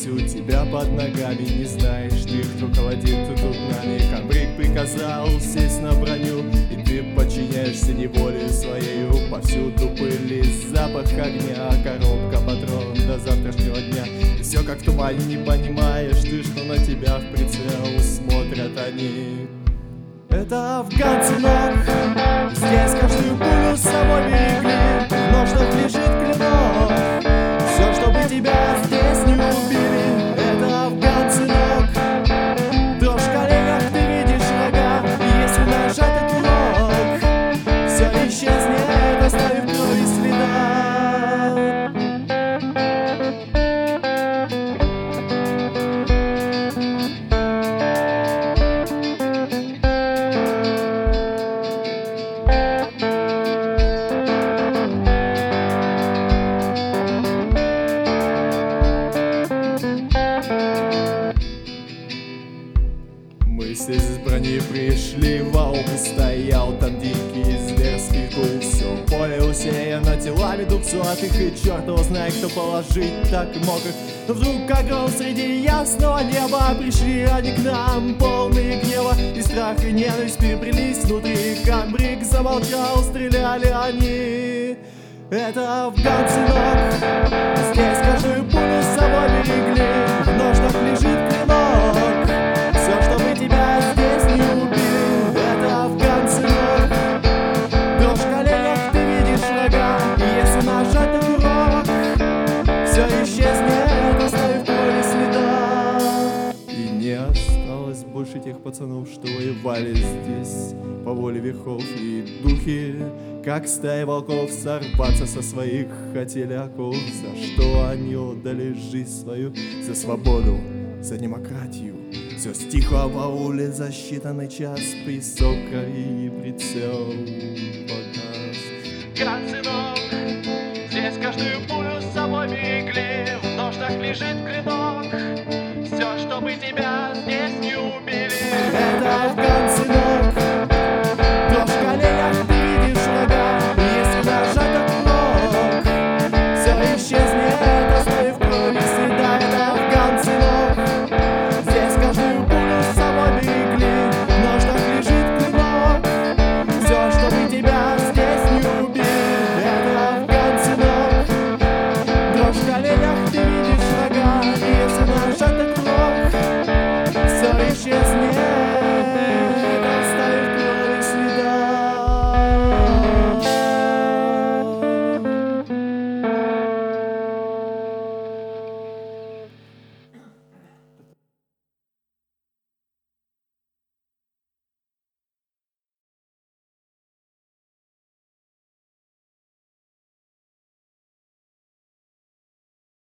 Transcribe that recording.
весь у тебя под ногами. Не знаешь ты, кто руководит тут нами. Камбрик приказал сесть на броню, и ты подчиняешься неволе своею. Повсюду пыли, запах огня, коробка патрон до завтрашнего дня. И все как в тумане, не понимаешь ты, что на тебя в прицел смотрят они. Это афганцы ног, здесь каждую пулю с собой берегли. В ножнах лежит клинок, все, чтобы тебя здесь не убили. Это афганцы ног, дрожь в коленях, ты видишь врага. И если нажать этот курок, все исчезнет, оставив крови следа. Мы все из брони пришли, волк стоял там дикий зверский гул. Все поле усеяно телами двухсотых, и черт его знает, кто положить так мог их. Но вдруг, как гром среди ясного неба, пришли они к нам, полные гнева и страх, и ненависть переплелись внутри. Камбрик замолчал, стреляли они. Это афганцы ног, здесь каждую пулю с собой берегли. В ножнах лежит клинок, все, чтобы тебя здесь не убили. Это афганцы ног, дрожь в коленях, ты видишь врага. И если нажать на курок, все исчезнет, оставив крови следа. И не осталось больше тех пацанов, что воевали здесь по воле верхов. И духи, как стая волков, сорваться со своих хотели оков. За что они отдали жизнь свою? За свободу, за демократию. Все стихло в ауле за считанный час, присока и